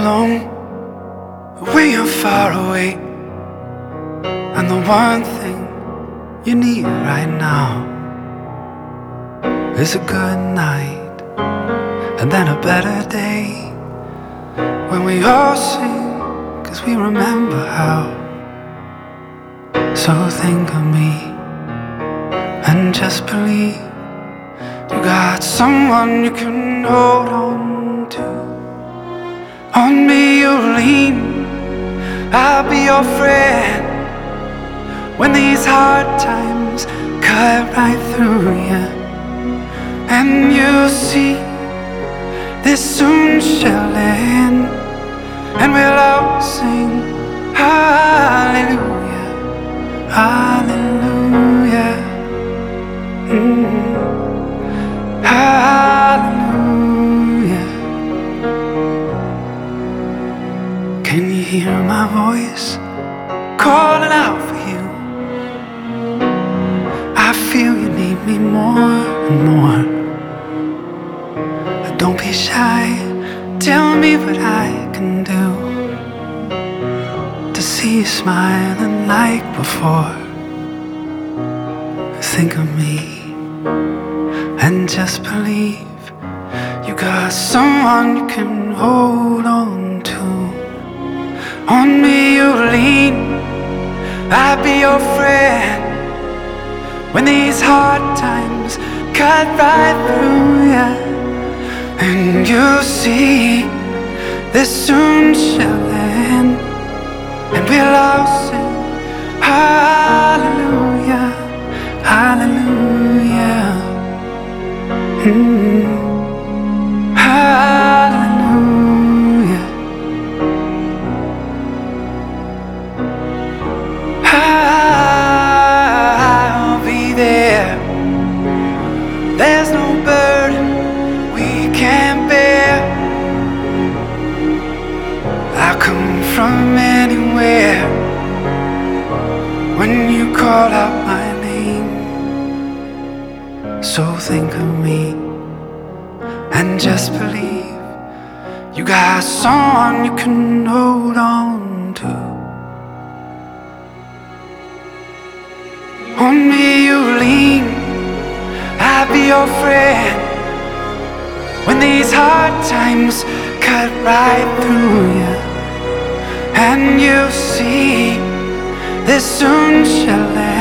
alone when you're far away, and the one thing you need right now is a good night and then a better day when we all sing, 'cause we remember how. So think of me and just believe you got someone you can hold on to. On me you lean, I'll be your friend when these hard times cut right through you. And you'll see this soon shall end, and we'll all sing hallelujah, hallelujah, hallelujah. Can you hear my voice calling out for you? I feel you need me more and more. Don't be shy, tell me what I can do to see you smiling like before. Think of me and just believe you got someone you can hold on to. On me you lean, I'll be your friend when these hard times cut right through you. And you'll see this soon shall end, and we'll all sing hallelujah, hallelujah, hallelujah, I'll be there. There's no burden we can't bear. I'll come from anywhere when you call out my name. So think of me and just believe you got someone you can hold on to. On me you lean, I'll be your friend when these hard times cut right through you. And you see this soon shall end,